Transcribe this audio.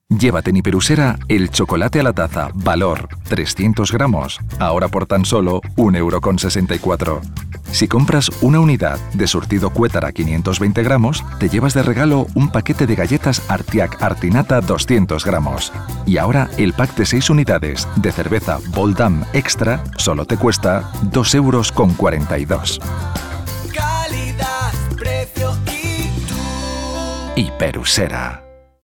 Llévate en Hiperusera el chocolate a la taza, valor 300 gramos, ahora por tan solo 1,64 €. Si compras una unidad de surtido Cuétara 520 gramos, te llevas de regalo un paquete de galletas Artiac Artinata 200 gramos. Y ahora el pack de 6 unidades de cerveza Boldam Extra solo te cuesta 2,42 €. Calidad, precio y tú. Hiperusera.